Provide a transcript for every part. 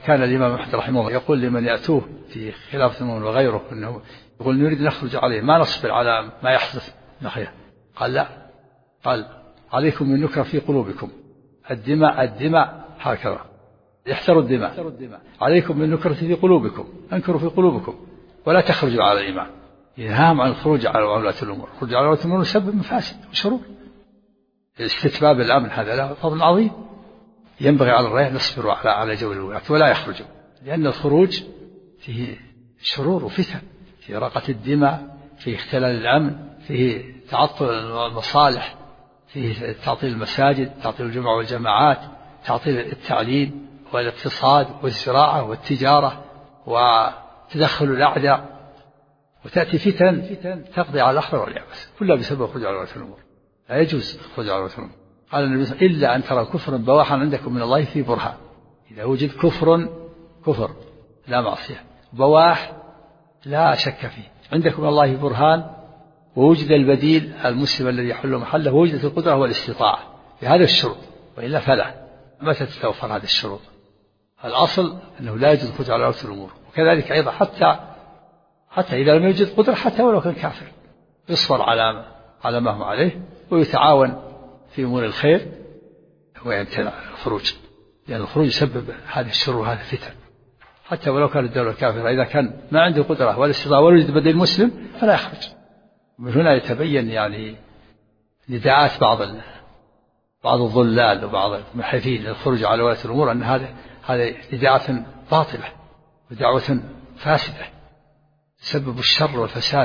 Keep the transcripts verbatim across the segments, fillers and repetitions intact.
كان الإمام أحمد رحمه الله يقول لمن يأتوه في خلافة المؤمن وغيره أنه يقول نريد أن نخرج عليه ما نصبر على ما يحدث نخيه. قال لا، قال عليكم من نكرة في قلوبكم، الدماء الدماء هكذا يحتروا الدماء، عليكم من نكرة في قلوبكم، انكروا في قلوبكم ولا تخرجوا على الإمام. ينهاهم عن الخروج على ولاة الأمور. الخروج على ولاة الأمور يسبب مفاسد وشرور. استتباب الأمن هذا له فضل عظيم، ينبغي على الرعية أن يصبروا على على جور الولاة ولا يخرجوا، لأن الخروج فيه شرور وفتن، فيه إراقة الدماء، فيه اختلال الأمن، فيه تعطل المصالح، فيه تعطيل المساجد، تعطيل الجمع والجماعات، تعطيل التعليم والاقتصاد والزراعة والتجارة، وتدخل الأعداء، وتأتي فتن تقضي على الأحرار واليابس كلها بسبب الخروج على ولاة الأمور. لا يجوز الخروج على ولاة الأمور. قال النبي صلى الله عليه وسلم إلا أن ترى كفرا بواحا عندكم من الله في برهان. إذا وجد كفر كفر لا معصية بواح لا شك فيه عندكم من الله برهان، ووجد البديل المسلم الذي يحل محله، ووجدت القدرة والاستطاعة بهذا الشروط، وإلا فلا. متى تتوفر هذه الشروط؟ الأصل أنه لا يجوز الخروج على ولاة الأمور. وكذلك أيضا حتى حتى إذا لم يوجد قدرة، حتى ولو كان كافر، يصبر على على ما هو عليه ويتعاون في أمور الخير ويمتنع الخروج، لأن الخروج يسبب هذه الشرور وهذه الفتن. حتى ولو كانت الدولة كافرة، إذا كان ما عنده قدرة ولا استطاعة ولا يوجد بديل مسلم فلا يخرج. من هنا يتبين يعني نداءات بعض بعض الضلال وبعض المنحرفين للخروج على ولاة الأمور، أن هذا هذه نداءات باطلة ودعوة فاسدة تسبب الشر والفساد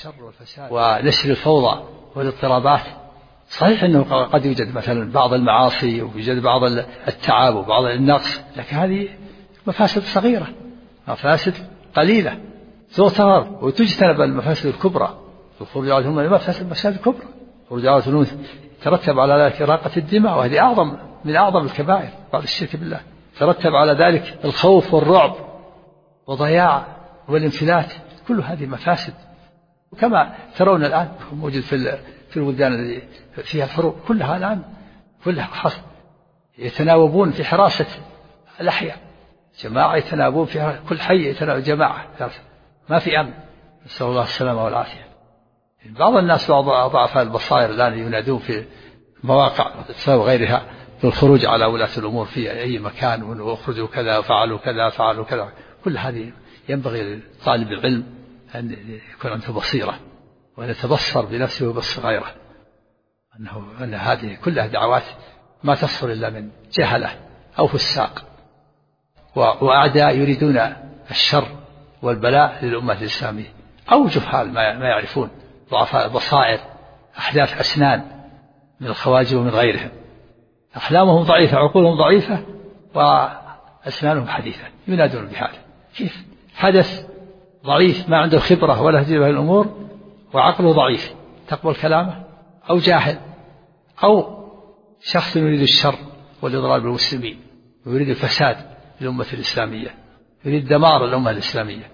ونشر الفوضى والاضطرابات. صحيح أنه قد يوجد مثلا بعض المعاصي ويوجد بعض التعب وبعض النقص، لكن هذه مفاسد صغيرة، مفاسد قليلة تغتفر وتجتنب المفاسد الكبرى. الخروج على الأمور مفاسد المفاسد الكبرى. الخروج على الأمور ترتب على ذلك إراقة الدماء، وهذه أعظم من أعظم الكبائر بعد الشرك بالله. ترتب على ذلك الخوف والرعب وضياع والانفلات، كل هذه مفاسد. وكما ترون الآن موجود في في البلدان التي فيها الحروب كلها الآن كلها حصل يتناوبون في حراسة الأحياء، جماعة يتناوبون في كل حي يتناوب جماعة، ما في أمن. نسأل الله السلامة والعافية. بعض الناس بعض ضعفاء البصائر الآن ينادون في مواقع وغيرها بالخروج على ولاة الأمور في أي مكان، واخرجوا كذا فعلوا كذا فعلوا كذا. كل هذه ينبغي لطالب العلم أن يكون عنده بصيرة وأن يتبصر بنفسه ويبصر غيره، أنه أن هذه كلها دعوات ما تصل إلا من جهلة أو فساق وأعداء يريدون الشر والبلاء للأمة الإسلامية، أو جهال ما يعرفون، ضعفاء بصائر، أحداث أسنان من الخواجر ومن غيرهم، أحلامهم ضعيفة، عقولهم ضعيفة، وأسنانهم حديثة، ينادون بهذا. كيف حدث ضعيف ما عنده خبرة ولا تجربة في الأمور وعقله ضعيف تقبل كلامه؟ أو جاهل، أو شخص يريد الشر والإضرار بالمسلمين ويريد الفساد للأمة الإسلامية، يريد دمار الأمة الإسلامية.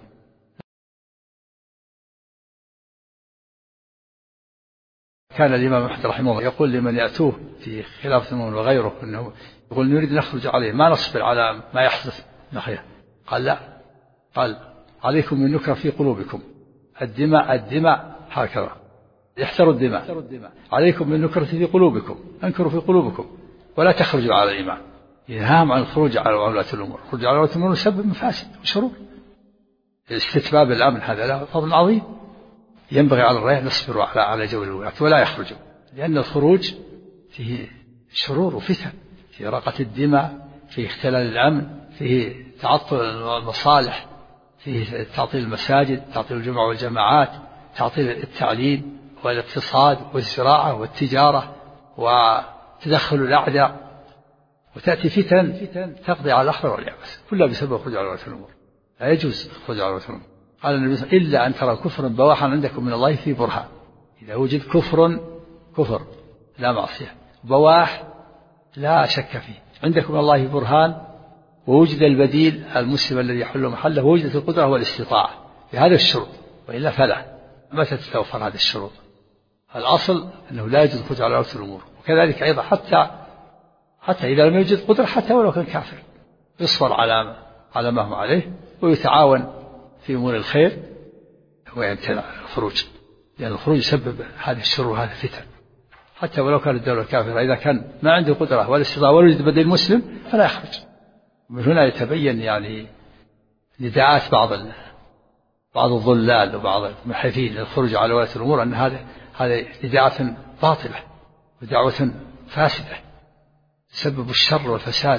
كان الإمام أحمد رحمه الله يقول لمن يأتوه في خلافة المؤمن وغيره أنه يقول نريد أن نخرج عليه ما نصبر على ما يحدث نخيه. قال لا، قال عليكم من نكرة في قلوبكم، الدماء الدماء هكذا يحتروا الدماء، عليكم من نكرة في قلوبكم، انكروا في قلوبكم ولا تخرجوا على الإمام. ينهاهم عن الخروج على ولاة الأمور. الخروج على ولاة الأمور يسبب مفاسد وشرور. استتباب الأمن هذا له فضل عظيم، ينبغي على الرعية أن يصبروا على على جور الولاة ولا يخرجوا، لأن الخروج فيه شرور وفتن، فيه إراقة الدماء، فيه اختلال الأمن، فيه تعطل المصالح، فيه تعطيل المساجد، تعطيل الجمع والجماعات، تعطيل التعليم والاقتصاد والزراعة والتجارة، وتدخل الأعداء، وتأتي فتن تقضي على الأحرار واليابس كلها بسبب الخروج على ولاة الأمور. لا يجوز الخروج على ولاة الأمور. قال النبي صلى الله عليه وسلم إلا أن ترى كفرا بواحا عندكم من الله في برهان. إذا وجد كفر كفر لا معصية بواح لا شك فيه عندكم من الله برهان، ووجد البديل المسلم الذي يحل محله، ووجدت القدرة والاستطاعة بهذا الشروط، وإلا فلا. متى تتوفر هذه الشروط؟ الأصل أنه لا يجوز الخروج على ولاة الأمور. وكذلك أيضا حتى حتى إذا لم يوجد قدرة، حتى ولو كان كافر، يصبر على على ما هم عليه ويتعاون في أمور الخير ويمتنع الخروج، لأن الخروج يسبب هذه الشر وهذه الفتن، حتى ولو كانت الدولة كافرة إذا كان ما عنده قدرة ولا استطاعة ولا يجد بديل مسلم فلا يخرج. من هنا يتبين يعني نداءات بعض بعض الضلال وبعض المنحرفين للخروج على ولاة الأمور أن هذه هذه نداءات باطلة ودعوة فاسدة تسبب الشر والفساد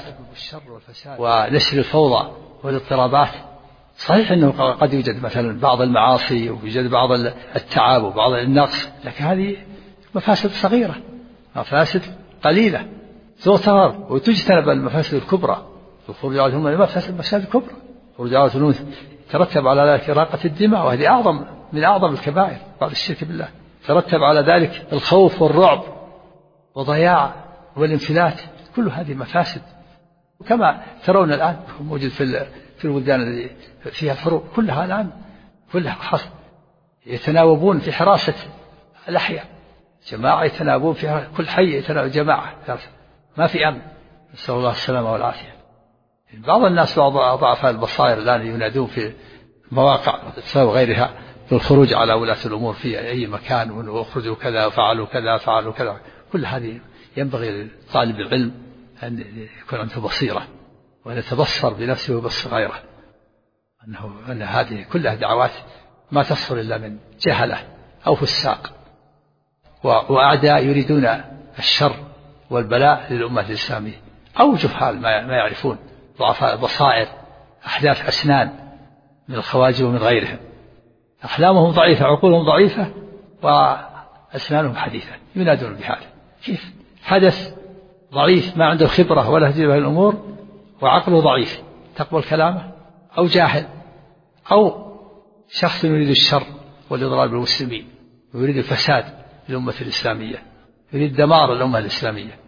ونشر الفوضى والاضطرابات. صحيح أنه قد يوجد مثلا بعض المعاصي ويوجد بعض التعب وبعض النقص، لكن هذه مفاسد صغيرة، مفاسد قليلة تغتفر وتجتنب المفاسد الكبرى. الخروج على الأمة مفاسد المفاسد الكبرى، الخروج على الأمة ترتب على ذلك إراقة الدماء، وهذه أعظم من أعظم الكبائر بعد الشرك بالله. ترتب على ذلك الخوف والرعب وضياع والانفلات، كل هذه مفاسد. وكما ترون الآن موجود في في البلدان التي فيها الحروب كلها الآن كلها حصل يتناوبون في حراسة الأحياء، جماعة يتناوبون في كل حي يتناوب جماعة، ما في أمن، نسأل الله السلامة والعافية. بعض الناس بعض ضعفاء البصائر الآن ينادون في مواقع وغيرها بالخروج على ولاة الأمور في أي مكان، واخرجوا كذا فعلوا كذا فعلوا كذا. كل هذه ينبغي لطالب العلم أن يكون عنده بصيرة وأن يتبصر بنفسه ويبصر غيره، أنه أن هذه كلها دعوات ما تصل إلا من جهلة أو فساق وأعداء يريدون الشر والبلاء للأمة الإسلامية، أو جهال ما يعرفون، ضعفاء بصائر، أحداث أسنان من الخواجر ومن غيرهم، أحلامهم ضعيفة، عقولهم ضعيفة، وأسنانهم حديثة، ينادون بهذا. كيف حدث ضعيف ما عنده خبرة ولا هدي بهذه الأمور وعقله ضعيف تقبل كلامه؟ أو جاهل، أو شخص يريد الشر والإضرار بالمسلمين ويريد الفساد للأمة الإسلامية، يريد دمار الأمة الإسلامية.